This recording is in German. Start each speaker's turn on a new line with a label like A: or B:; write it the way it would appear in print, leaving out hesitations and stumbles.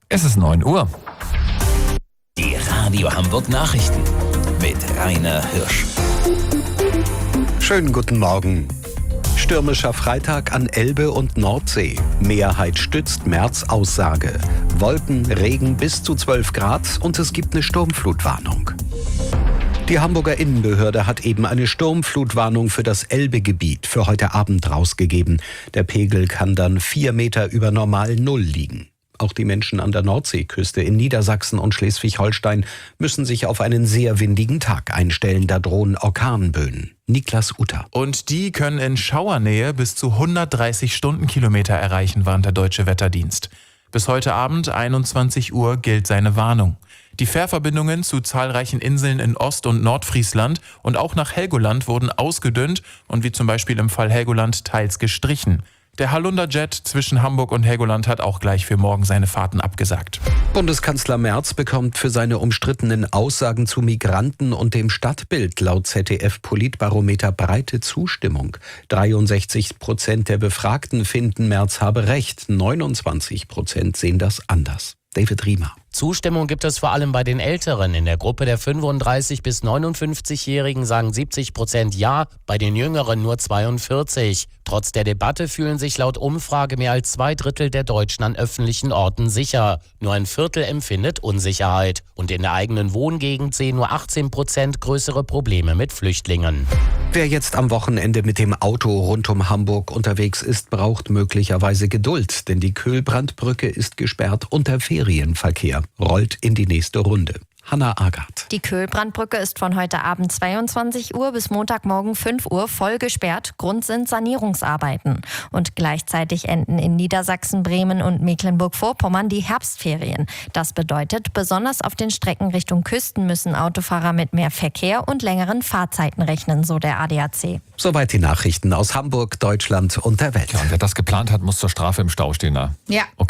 A: Es ist 9 Uhr.
B: Die Radio Hamburg Nachrichten mit Rainer Hirsch.
C: Schönen guten Morgen. Stürmischer Freitag an Elbe und Nordsee. Mehrheit stützt Merz Aussage. Wolken, Regen bis zu 12 Grad und es gibt eine Sturmflutwarnung. Die Hamburger Innenbehörde hat eben eine Sturmflutwarnung für das Elbegebiet für heute Abend rausgegeben. Der Pegel kann dann 4 Meter über normal Null liegen. Auch die Menschen an der Nordseeküste in Niedersachsen und Schleswig-Holstein müssen sich auf einen sehr windigen Tag einstellen. Da drohen Orkanböen. Niklas Utter.
D: Und die können in Schauernähe bis zu 130 Stundenkilometer erreichen, warnt der Deutsche Wetterdienst. Bis heute Abend 21 Uhr gilt seine Warnung. Die Fährverbindungen zu zahlreichen Inseln in Ost- und Nordfriesland und auch nach Helgoland wurden ausgedünnt und wie zum Beispiel im Fall Helgoland teils gestrichen. Der Holunder-Jet zwischen Hamburg und Helgoland hat auch gleich für morgen seine Fahrten abgesagt.
C: Bundeskanzler Merz bekommt für seine umstrittenen Aussagen zu Migranten und dem Stadtbild laut ZDF-Politbarometer breite Zustimmung. 63% der Befragten finden, Merz habe recht. 29% sehen das anders. David Riemer.
E: Zustimmung gibt es vor allem bei den Älteren. In der Gruppe der 35- bis 59-Jährigen sagen 70% Ja, bei den Jüngeren nur 42%. Trotz der Debatte fühlen sich laut Umfrage mehr als 2/3 der Deutschen an öffentlichen Orten sicher. Nur ein Viertel empfindet Unsicherheit. Und in der eigenen Wohngegend sehen nur 18% größere Probleme mit Flüchtlingen.
C: Wer jetzt am Wochenende mit dem Auto rund um Hamburg unterwegs ist, braucht möglicherweise Geduld, denn die Köhlbrandbrücke ist gesperrt und der Ferienverkehr rollt in die nächste Runde. Hanna Agard.
F: Die Köhlbrandbrücke ist von heute Abend 22 Uhr bis Montagmorgen 5 Uhr voll gesperrt. Grund sind Sanierungsarbeiten. Und gleichzeitig enden in Niedersachsen, Bremen und Mecklenburg-Vorpommern die Herbstferien. Das bedeutet, besonders auf den Strecken Richtung Küsten müssen Autofahrer mit mehr Verkehr und längeren Fahrzeiten rechnen, so der ADAC.
C: Soweit die Nachrichten aus Hamburg, Deutschland und der Welt.
A: Ja, und wer das geplant hat, muss zur Strafe im Stau stehen.
G: Ja.
A: Okay.